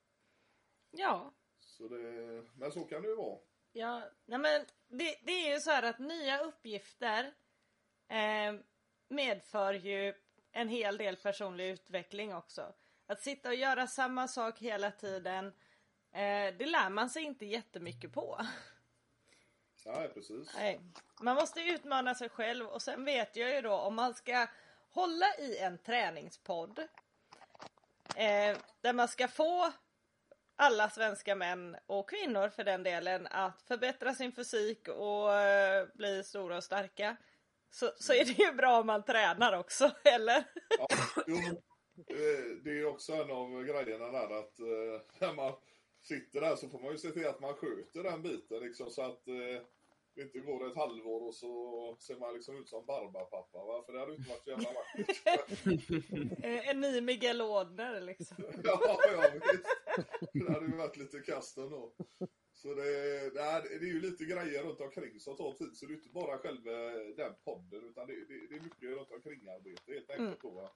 Ja. Så det, men så kan det ju vara. Ja, nej men det, det är ju så här att nya uppgifter eh, medför ju en hel del personlig utveckling också. Att sitta och göra samma sak hela tiden, eh, det lär man sig inte jättemycket på. Ja, precis. Nej. Man måste utmana sig själv och sen vet jag ju då om man ska hålla i en träningspodd eh, där man ska få alla svenska män och kvinnor för den delen att förbättra sin fysik och eh, bli stora och starka. Så, så är det ju bra om man tränar också, eller? Ja, jo, det är också en av grejerna där att eh, när man sitter där så får man ju se till att man sköter den biten liksom, så att eh, det inte går ett halvår och så ser man liksom ut som Barbapappa, va? För det hade ju inte varit så jävla vackert. En ny Miguel Ådner liksom. Ja, ja, visst. Det hade ju varit lite kasten då. Så det, det, är, det är ju lite grejer runt omkring som tar tid. Så det är inte bara själva den podden utan det, det, det är mycket runt omkring arbete helt enkelt då, va?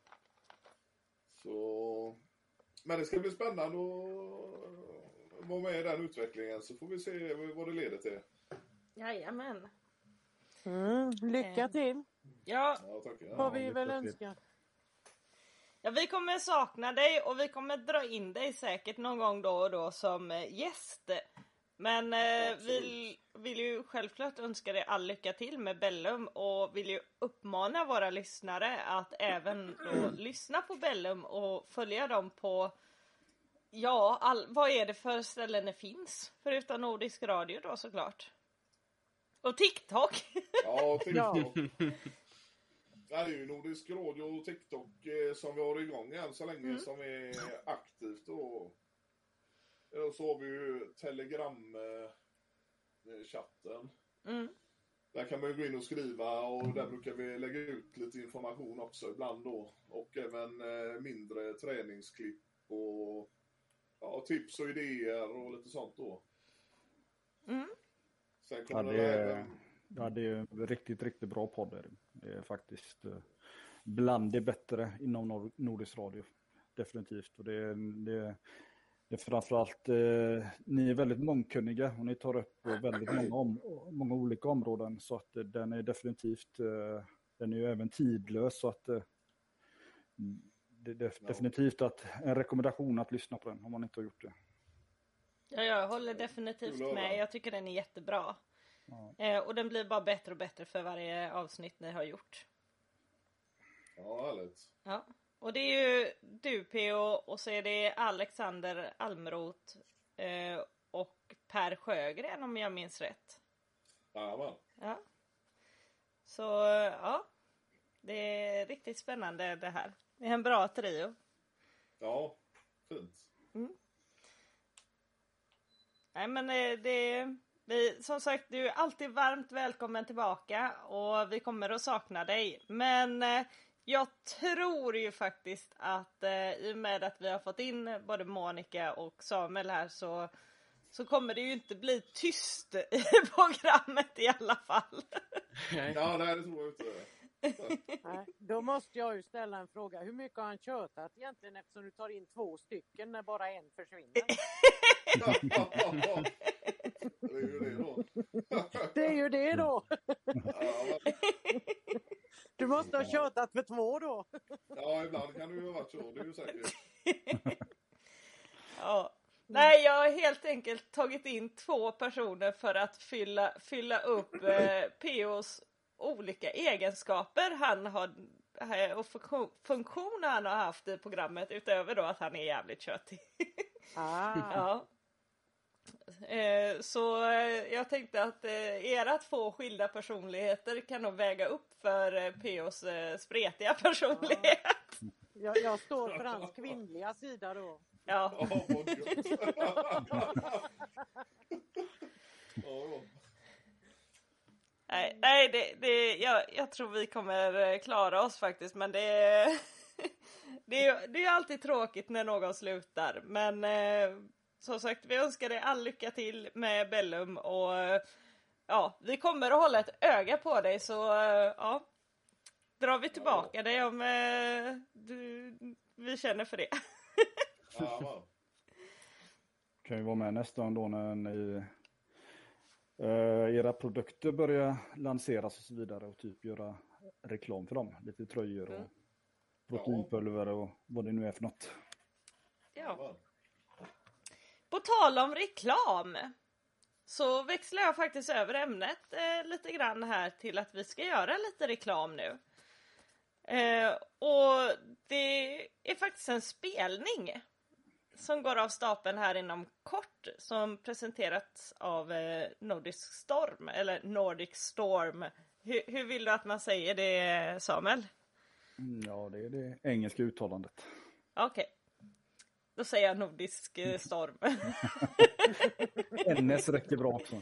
Så, men det ska bli spännande att vara med i den utvecklingen, så får vi se vad det leder till. Jajamän. Mm, lycka till, Ja, Ja, tack. får Ja. vi lycka väl till. önska. ja, vi kommer sakna dig och vi kommer dra in dig säkert någon gång då och då som eh, gäst. Men eh, Absolut. vill, vill ju självklart önska dig all lycka till med Bellum och vill ju uppmana våra lyssnare att även då lyssna på Bellum och följa dem på, ja, all, vad är det för ställen det finns förutom Nordisk Radio då såklart. Och TikTok. Ja, TikTok. Det är ju Nordisk Radio och TikTok eh, som vi har igång än så länge, Mm. som är aktivt. Och, och så har vi ju Telegram-chatten. Mm. Där kan man ju gå in och skriva och där brukar vi lägga ut lite information också ibland då. Och även eh, mindre träningsklipp och ja, tips och idéer och lite sånt då. Mm. Sen Ja, kommer det det är, även... ja, det är en riktigt, riktigt bra podd. är det. Det är faktiskt eh, bland det bättre inom Nor- Nordisk Radio. Definitivt. Och det, är- det, är- det är framförallt, eh, ni är väldigt mångkunniga och ni tar upp eh, väldigt många, om, många olika områden, så att eh, den är definitivt, eh, den är ju även tidlös, så att eh, det är def- Ja. definitivt att, en rekommendation att lyssna på den om man inte har gjort det. Ja, jag håller definitivt Kul att höra. med. Jag tycker den är jättebra. Ja. Eh, och den blir bara bättre och bättre för varje avsnitt ni har gjort. Ja, härligt. Ja. Och det är ju du P O och så är det Alexander Almroth eh, och Per Sjögren om jag minns rätt. Jajamän. Ja. Så ja, det är riktigt spännande det här. Det är en bra trio. Ja, fint. Nej men eh, det vi, som sagt, du är alltid varmt välkommen tillbaka och vi kommer att sakna dig. Men eh, jag tror ju faktiskt att eh, i och med att vi har fått in både Monica och Samuel här så, så kommer det ju inte bli tyst i programmet i alla fall. Ja, nej, det tror jag inte. Nej, då måste jag ju ställa en fråga. Hur mycket har han tjötat egentligen eftersom du tar in två stycken när bara en försvinner? Det är ju det då. Det är ju det då. Ja, Du måste ha tjötat för två då. ja, ibland kan det ju ha varit så, det är ju säkert. Ja. Nej, jag har helt enkelt tagit in två personer för att fylla, fylla upp eh, P O:s olika egenskaper han har och funktion, funktioner han har haft i programmet utöver då att han är jävligt köttig. Ah. Ja. Eh, så eh, jag tänkte att eh, era två skilda personligheter kan nog väga upp för eh, P O:s eh, spretiga personlighet. Jag, jag står för hans kvinnliga sida då. Ja. Ja, vad gött. Ja, Nej, nej det, det, jag, jag tror vi kommer klara oss faktiskt, men det är, det är, det är alltid tråkigt när någon slutar. Men eh, som sagt, vi önskar dig all lycka till med Bellum och ja, vi kommer att hålla ett öga på dig, så eh, ja, drar vi tillbaka dig om eh, du, vi känner för det. ja, Kan ju vara med nästa gång då när ni, eh, era produkter börjar lanseras och så vidare och typ göra reklam för dem. Lite tröjor och Mm. proteinpulver och vad det nu är för något. Ja. På tal om reklam så växlar jag faktiskt över ämnet eh, lite grann här till att vi ska göra lite reklam nu. Eh, och det är faktiskt en spelning som går av stapeln här inom kort som presenterats av eh, Nordic Storm eller Nordic Storm. Hur, hur vill du att man säger det, Samuel? Mm, ja, det är det engelska uttalandet. Okej. Då säger jag Nordisk eh, Storm. N S räcker bra också.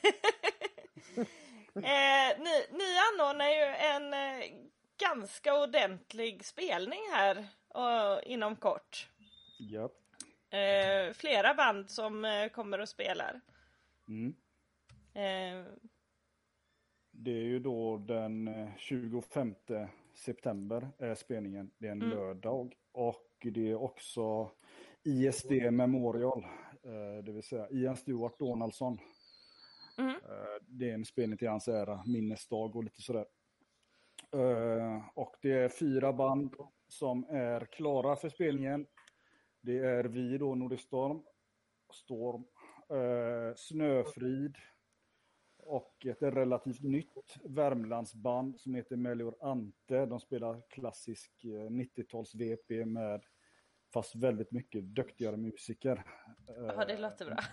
eh, ni, ni anordnar ju en eh, ganska ordentlig spelning här och, inom kort. Ja. Eh, flera band som eh, kommer och spelar. Mm. Eh, Det är ju då den eh, tjugofemte september är spelningen. Det är en Mm. lördag och det är också I S D Memorial, eh, det vill säga Ian Stewart Donaldson. Mm. Eh, det är en spelning till hans ära, minnesdag och lite sådär. Eh, och det är fyra band som är klara för spelningen. Det är vi då, Nordic Storm, Storm, eh, Snöfrid och ett relativt nytt Värmlandsband som heter Melior Ante. De spelar klassisk eh, nittio-tals V P med fast väldigt mycket duktigare musiker. ja, det låter bra.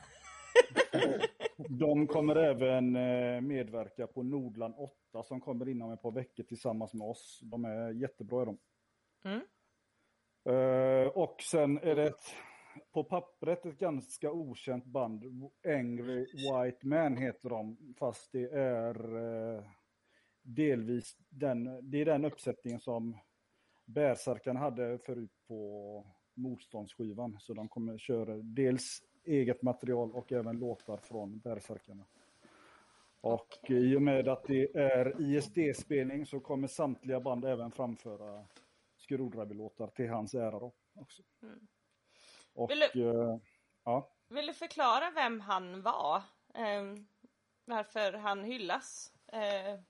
De kommer även eh, medverka på Nordland åtta som kommer inom ett par veckor tillsammans med oss. De är jättebra i dem. Mm. Uh, och sen är det ett, på pappret ett ganska okänt band. Angry White Man heter de. Fast det är uh, delvis den, det är den uppsättningen som Bärsärkarna hade förut på motståndsskivan. Så de kommer köra dels eget material och även låtar från Bärsärkarna. Och Okay. i och med att det är I S D-spelning så kommer samtliga band även framföra Screwdriver-låtar till hans ära då också. Mm. Och Vill du- eh, Ja. Vill du förklara vem han var? Eh, varför han hyllas? Eh...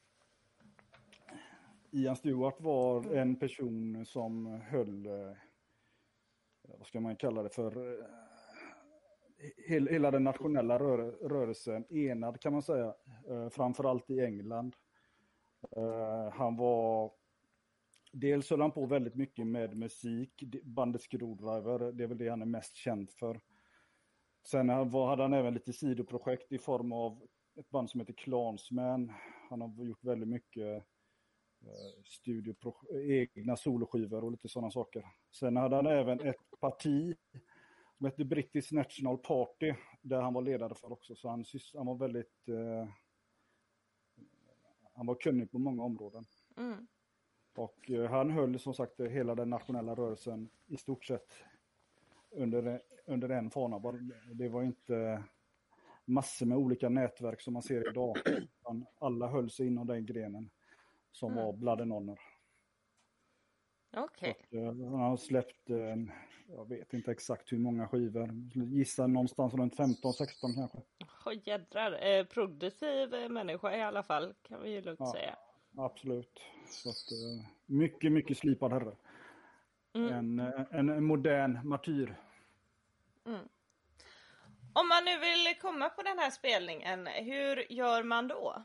Ian Stewart var en person som höll, eh, vad ska man kalla det för, eh, hel, hela den nationella rör, rörelsen enad kan man säga, eh, framförallt i England. Eh, han var, dels höll han på väldigt mycket med musik, bandet Screwdriver, det är väl det han är mest känd för. Sen var, hade han även lite sidoprojekt i form av ett band som heter Clansman. Han har gjort väldigt mycket studio, egna soloskivor och lite sådana saker. Sen hade han även ett parti som hette British National Party där han var ledare för också. Så han, han var väldigt eh, han var kunnig på många områden. Mm. Och eh, han höll som sagt hela den nationella rörelsen i stort sett under, under en fana. Det var inte massor med olika nätverk som man ser idag. Alla höll sig inom den grenen som mm. var Blood and Honor. Okej. Okay. Han har släppt, en, jag vet inte exakt hur många skivor. Gissar någonstans runt femton sexton kanske. Åh oh, jädrar. Eh, produktiv människa i alla fall, kan vi ju lugnt ja, säga. Absolut. Så att, mycket, mycket slipad herre. Mm. En, en, en modern martyr. Mm. Om man nu vill komma på den här spelningen, hur gör man då?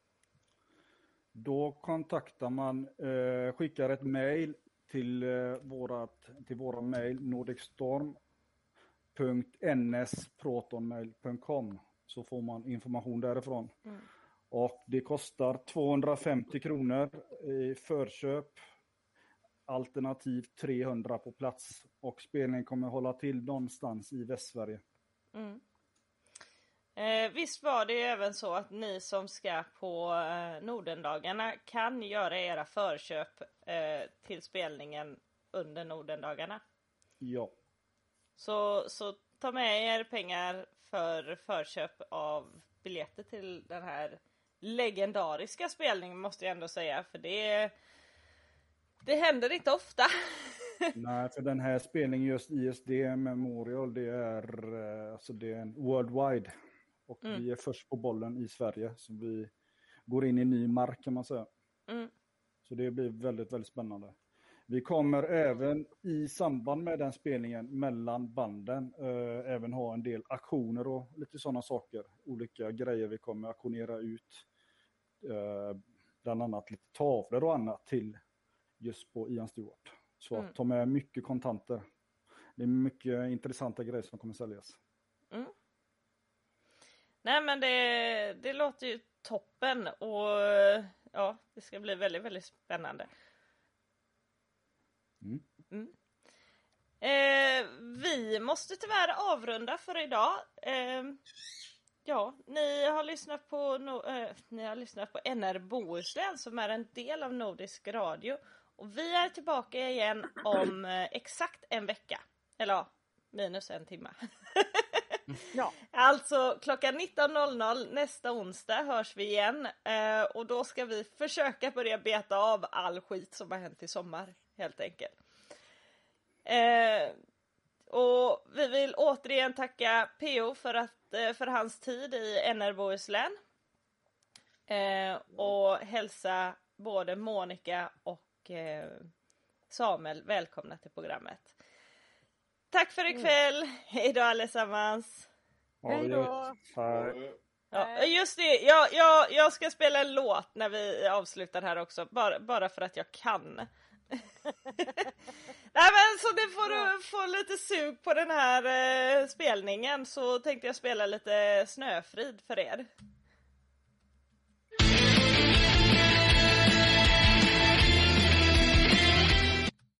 Då kontaktar man, eh, skickar ett mejl till, eh, vårat, till våra mejl nordicstorm punkt n s protonmail punkt com, så får man information därifrån. Mm. Och det kostar tvåhundrafemtio kronor i förköp, alternativt trehundra på plats. Och spelningen kommer hålla till någonstans i Västsverige. Mm. Eh, visst var det ju även så att ni som ska på eh, Nordendagarna kan göra era förköp eh, till spelningen under Nordendagarna. Ja. Så, så ta med er pengar för förköp av biljetter till den här legendariska spelningen, måste jag ändå säga. För det, det händer inte ofta. Nej, för den här spelningen, just I S D Memorial, det är, alltså det är en worldwide. Och mm. vi är först på bollen i Sverige. Så vi går in i ny mark kan man säga. Mm. Så det blir väldigt, väldigt spännande. Vi kommer även i samband med den spelningen mellan banden äh, även ha en del aktioner och lite sådana saker. Olika grejer vi kommer aktionera ut. Äh, bland annat lite tavlor och annat till just på Ian Stewart. Så mm. att ta med mycket kontanter. Det är mycket intressanta grejer som kommer säljas. Mm. Nej men det, det låter ju toppen och ja, det ska bli väldigt, väldigt spännande. Mm. Mm. Eh, vi måste tyvärr avrunda för idag. Eh, ja, ni har lyssnat på no, eh, ni har lyssnat på N R Bohuslän som är en del av Nordisk Radio. Och vi är tillbaka igen om eh, exakt en vecka. Eller ja, minus en timme. Ja. Alltså klockan nitton noll noll nästa onsdag hörs vi igen. Eh, och då ska vi försöka börja beta av all skit som har hänt i sommar. Helt enkelt. Eh, och vi vill återigen tacka P O för, att, eh, för hans tid i N R Bohuslän. Eh, och hälsa både Monica och eh, Samuel välkomna till programmet. Tack för ikväll. Mm. Hej då allesammans. Hej då. Ja, just det. Jag, jag, jag ska spela en låt när vi avslutar här också. Bara, bara för att jag kan. Nej men så det får du få lite sug på den här eh, spelningen. Så tänkte jag spela lite Snöfrid för er.